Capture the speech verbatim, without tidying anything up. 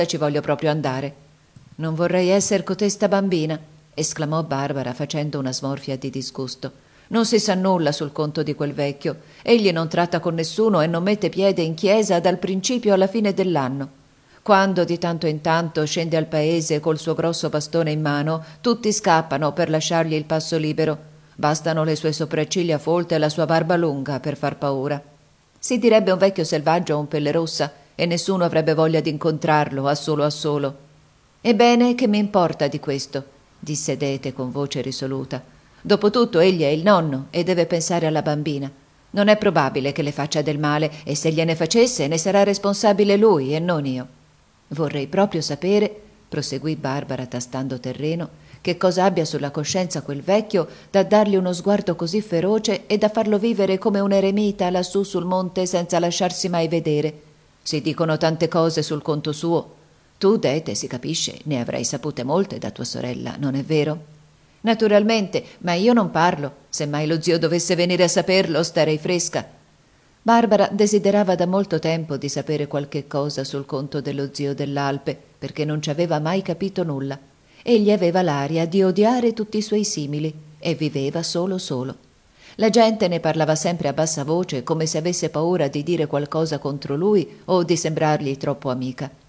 ci voglio proprio andare. Non vorrei essere cotesta bambina, esclamò Barbara facendo una smorfia di disgusto. Non si sa nulla sul conto di quel vecchio. Egli non tratta con nessuno e non mette piede in chiesa dal principio alla fine dell'anno. Quando di tanto in tanto scende al paese col suo grosso bastone in mano, tutti scappano per lasciargli il passo libero. Bastano le sue sopracciglia folte e la sua barba lunga per far paura. Si direbbe un vecchio selvaggio o un pelle rossa e nessuno avrebbe voglia di incontrarlo a solo a solo. Ebbene, che mi importa di questo? Disse Dete con voce risoluta. Dopotutto egli è il nonno e deve pensare alla bambina. Non è probabile che le faccia del male e se gliene facesse ne sarà responsabile lui e non io. Vorrei proprio sapere, proseguì Barbara tastando terreno, che cosa abbia sulla coscienza quel vecchio da dargli uno sguardo così feroce e da farlo vivere come un eremita lassù sul monte senza lasciarsi mai vedere. Si dicono tante cose sul conto suo. Tu, Dete, si capisce, ne avrai sapute molte da tua sorella, non è vero? Naturalmente, ma io non parlo. Se mai lo zio dovesse venire a saperlo, starei fresca. Barbara desiderava da molto tempo di sapere qualche cosa sul conto dello zio dell'Alpe, perché non ci aveva mai capito nulla. Egli aveva l'aria di odiare tutti i suoi simili e viveva solo solo. La gente ne parlava sempre a bassa voce, come se avesse paura di dire qualcosa contro lui o di sembrargli troppo amica.